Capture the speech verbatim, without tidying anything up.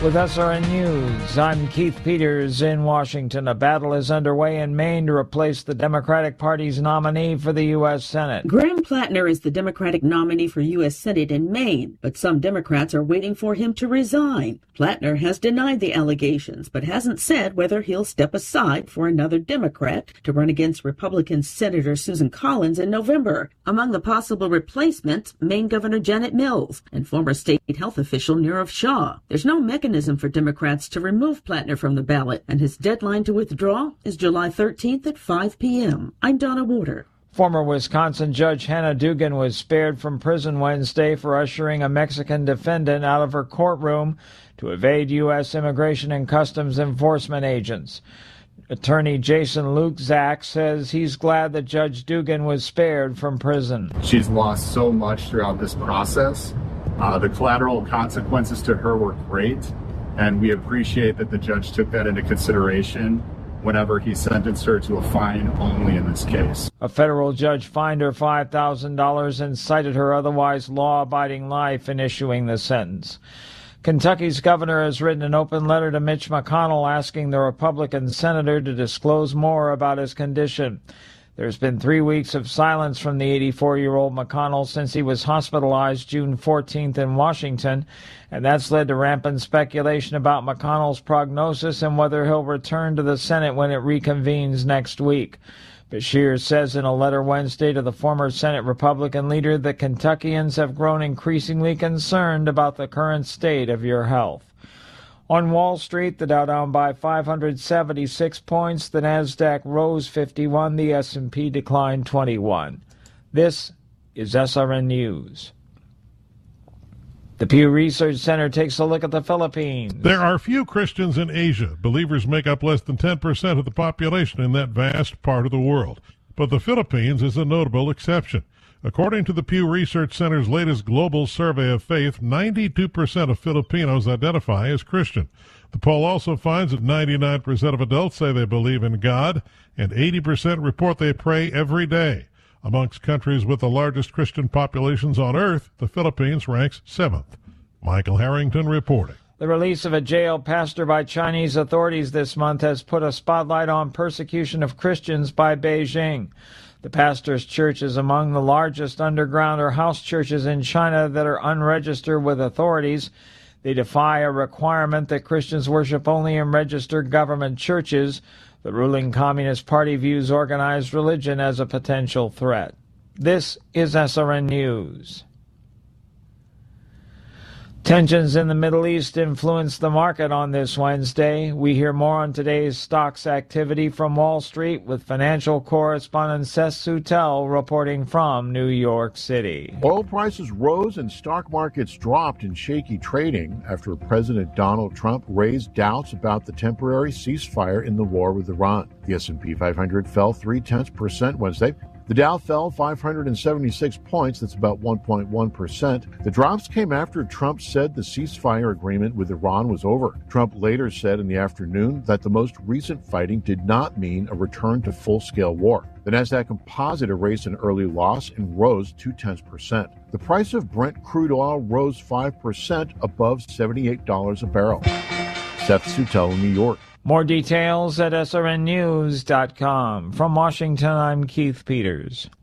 With S R N News, I'm Keith Peters in Washington. A battle is underway in Maine to replace the Democratic Party's nominee for the U S Senate. Graham Plattner is the Democratic nominee for U S Senate in Maine, but some Democrats are waiting for him to resign. Plattner has denied the allegations, but hasn't said whether he'll step aside for another Democrat to run against Republican Senator Susan Collins in November. Among the possible replacements, Maine Governor Janet Mills and former state health official Nirav Shah. There's no mechanism for Democrats to remove Plattner from the ballot, and his deadline to withdraw is July thirteenth at five p.m. I'm Donna Warder. Former Wisconsin Judge Hannah Dugan was spared from prison Wednesday for ushering a Mexican defendant out of her courtroom to evade U S Immigration and Customs Enforcement agents. Attorney Jason Lukzak says he's glad that Judge Dugan was spared from prison. She's lost so much throughout this process. Uh, the collateral consequences to her were great, and we appreciate that the judge took that into consideration whenever he sentenced her to a fine only in this case. A federal judge fined her five thousand dollars and cited her otherwise law-abiding life in issuing the sentence. Kentucky's governor has written an open letter to Mitch McConnell asking the Republican senator to disclose more about his condition. There's been three weeks of silence from the eighty-four-year-old McConnell since he was hospitalized June fourteenth in Washington, and that's led to rampant speculation about McConnell's prognosis and whether he'll return to the Senate when it reconvenes next week. Beshear says in a letter Wednesday to the former Senate Republican leader that Kentuckians have grown increasingly concerned about the current state of your health. On Wall Street, the Dow down by five hundred seventy-six points, the Nasdaq rose fifty-one, the S and P declined twenty-one. This is S R N News. The Pew Research Center takes a look at the Philippines. There are few Christians in Asia. Believers make up less than ten percent of the population in that vast part of the world. But the Philippines is a notable exception. According to the Pew Research Center's latest global survey of faith, ninety-two percent of Filipinos identify as Christian. The poll also finds that ninety-nine percent of adults say they believe in God, and eighty percent report they pray every day. Amongst countries with the largest Christian populations on earth, the Philippines ranks seventh. Michael Harrington reporting. The release of a jailed pastor by Chinese authorities this month has put a spotlight on persecution of Christians by Beijing. The pastor's church is among the largest underground or house churches in China that are unregistered with authorities. They defy a requirement that Christians worship only in registered government churches. The ruling Communist Party views organized religion as a potential threat. This is S R N News. Tensions in the Middle East influenced the market on this Wednesday. We hear more on today's stocks activity from Wall Street with financial correspondent Seth Soutel reporting from New York City. Oil prices rose and stock markets dropped in shaky trading after President Donald Trump raised doubts about the temporary ceasefire in the war with Iran. The S and P five hundred fell three-tenths percent Wednesday. The Dow fell five hundred seventy-six points, that's about one point one percent. The drops came after Trump said the ceasefire agreement with Iran was over. Trump later said in the afternoon that the most recent fighting did not mean a return to full-scale war. The Nasdaq Composite erased an early loss and rose two-tenths percent. The price of Brent crude oil rose five percent above seventy-eight dollars a barrel. Seth Soutel, New York. More details at S R N news dot com. From Washington, I'm Keith Peters.